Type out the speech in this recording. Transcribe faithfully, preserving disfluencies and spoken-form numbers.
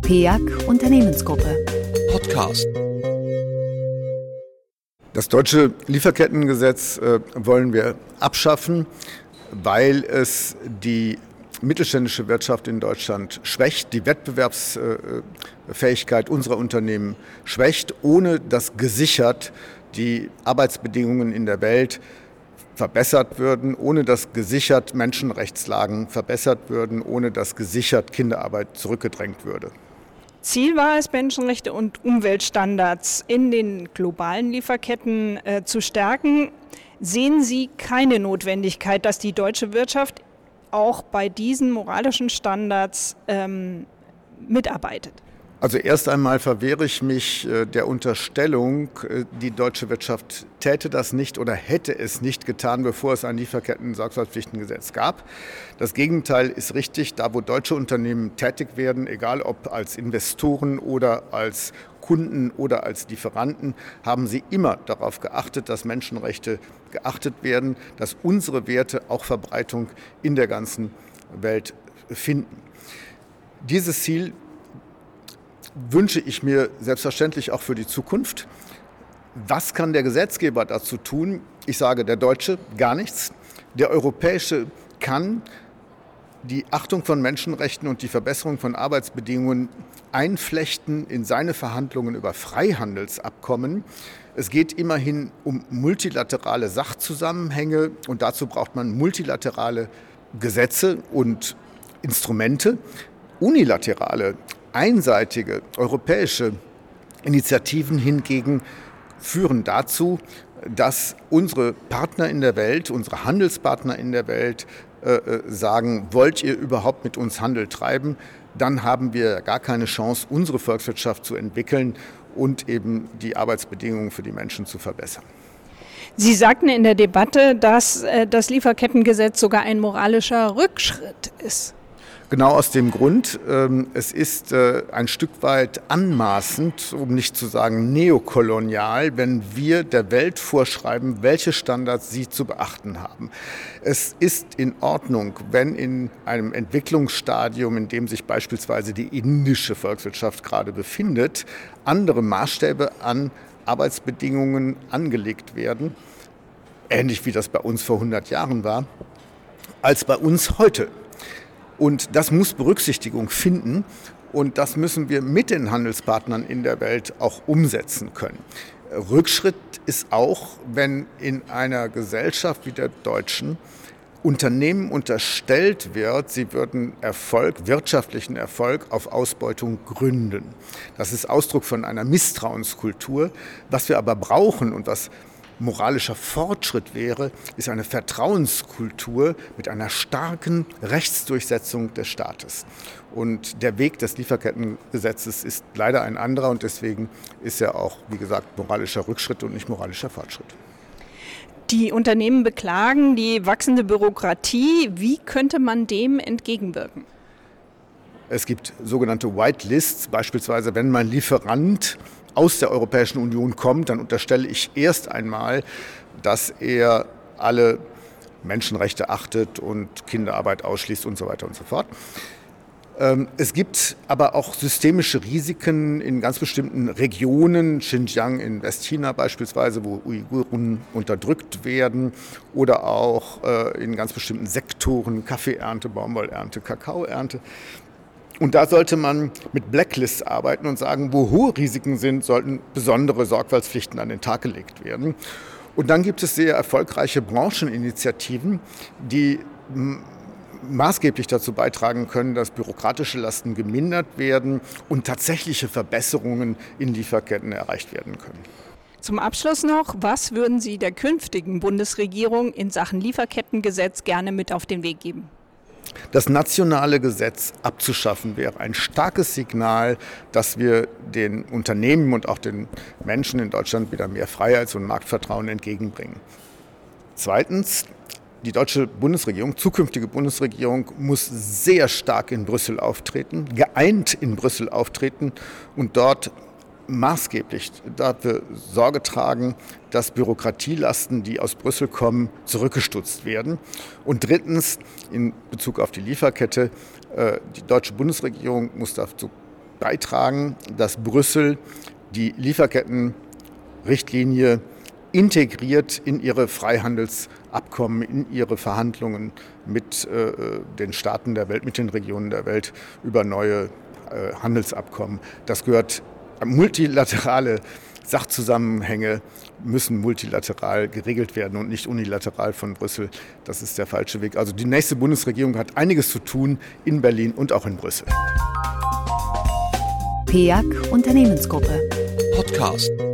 P E A C Unternehmensgruppe. Podcast. Das deutsche Lieferkettengesetz äh, wollen wir abschaffen, weil es die mittelständische Wirtschaft in Deutschland schwächt, die Wettbewerbsfähigkeit unserer Unternehmen schwächt, ohne dass gesichert die Arbeitsbedingungen in der Welt verbessert würden, ohne dass gesichert Menschenrechtslagen verbessert würden, ohne dass gesichert Kinderarbeit zurückgedrängt würde. Ziel war es, Menschenrechte und Umweltstandards in den globalen Lieferketten äh, zu stärken. Sehen Sie keine Notwendigkeit, dass die deutsche Wirtschaft auch bei diesen moralischen Standards ähm, mitarbeitet? Also erst einmal verwehre ich mich äh, der Unterstellung, äh, die deutsche Wirtschaft täte das nicht oder hätte es nicht getan, bevor es ein Lieferketten-Sorgfaltspflichtengesetz gab. Das Gegenteil ist richtig. Da, wo deutsche Unternehmen tätig werden, egal ob als Investoren oder als Kunden oder als Lieferanten, haben sie immer darauf geachtet, dass Menschenrechte geachtet werden, dass unsere Werte auch Verbreitung in der ganzen Welt finden. Dieses Ziel wünsche ich mir selbstverständlich auch für die Zukunft. Was kann der Gesetzgeber dazu tun? Ich sage, der Deutsche gar nichts. Der Europäische kann die Achtung von Menschenrechten und die Verbesserung von Arbeitsbedingungen einflechten in seine Verhandlungen über Freihandelsabkommen. Es geht immerhin um multilaterale Sachzusammenhänge und dazu braucht man multilaterale Gesetze und Instrumente. Unilaterale, einseitige europäische Initiativen hingegen führen dazu, dass unsere Partner in der Welt, unsere Handelspartner in der Welt äh, sagen, wollt ihr überhaupt mit uns Handel treiben? Dann haben wir gar keine Chance, unsere Volkswirtschaft zu entwickeln und eben die Arbeitsbedingungen für die Menschen zu verbessern. Sie sagten in der Debatte, dass äh, das Lieferkettengesetz sogar ein moralischer Rückschritt ist. Genau aus dem Grund, ähm, es ist äh, ein Stück weit anmaßend, um nicht zu sagen neokolonial, wenn wir der Welt vorschreiben, welche Standards sie zu beachten haben. Es ist in Ordnung, wenn in einem Entwicklungsstadium, in dem sich beispielsweise die indische Volkswirtschaft gerade befindet, andere Maßstäbe an Arbeitsbedingungen angelegt werden, ähnlich wie das bei uns vor hundert Jahren war, als bei uns heute. Und das muss Berücksichtigung finden und das müssen wir mit den Handelspartnern in der Welt auch umsetzen können. Rückschritt ist auch, wenn in einer Gesellschaft wie der deutschen Unternehmen unterstellt wird, sie würden Erfolg, wirtschaftlichen Erfolg auf Ausbeutung gründen. Das ist Ausdruck von einer Misstrauenskultur. Was wir aber brauchen und was moralischer Fortschritt wäre, ist eine Vertrauenskultur mit einer starken Rechtsdurchsetzung des Staates. Und der Weg des Lieferkettengesetzes ist leider ein anderer und deswegen ist er auch, wie gesagt, moralischer Rückschritt und nicht moralischer Fortschritt. Die Unternehmen beklagen die wachsende Bürokratie. Wie könnte man dem entgegenwirken? Es gibt sogenannte Whitelists, beispielsweise wenn mein Lieferant aus der Europäischen Union kommt, dann unterstelle ich erst einmal, dass er alle Menschenrechte achtet und Kinderarbeit ausschließt und so weiter und so fort. Es gibt aber auch systemische Risiken in ganz bestimmten Regionen, Xinjiang in Westchina beispielsweise, wo Uiguren unterdrückt werden, oder auch in ganz bestimmten Sektoren, Kaffeeernte, Baumwollernte, Kakaoernte. Und da sollte man mit Blacklists arbeiten und sagen, wo hohe Risiken sind, sollten besondere Sorgfaltspflichten an den Tag gelegt werden. Und dann gibt es sehr erfolgreiche Brancheninitiativen, die maßgeblich dazu beitragen können, dass bürokratische Lasten gemindert werden und tatsächliche Verbesserungen in Lieferketten erreicht werden können. Zum Abschluss noch, was würden Sie der künftigen Bundesregierung in Sachen Lieferkettengesetz gerne mit auf den Weg geben? Das nationale Gesetz abzuschaffen wäre ein starkes Signal, dass wir den Unternehmen und auch den Menschen in Deutschland wieder mehr Freiheits- und Marktvertrauen entgegenbringen. Zweitens, die deutsche Bundesregierung, zukünftige Bundesregierung, muss sehr stark in Brüssel auftreten, geeint in Brüssel auftreten und dort maßgeblich dafür Sorge tragen, dass Bürokratielasten, die aus Brüssel kommen, zurückgestutzt werden. Und drittens, in Bezug auf die Lieferkette, die deutsche Bundesregierung muss dazu beitragen, dass Brüssel die Lieferkettenrichtlinie integriert in ihre Freihandelsabkommen, in ihre Verhandlungen mit äh, den Staaten der Welt, mit den Regionen der Welt über neue äh, Handelsabkommen. Das gehört multilaterale Sachzusammenhänge müssen multilateral geregelt werden und nicht unilateral von Brüssel. Das ist der falsche Weg. Also die nächste Bundesregierung hat einiges zu tun in Berlin und auch in Brüssel. P E A C Unternehmensgruppe Podcast.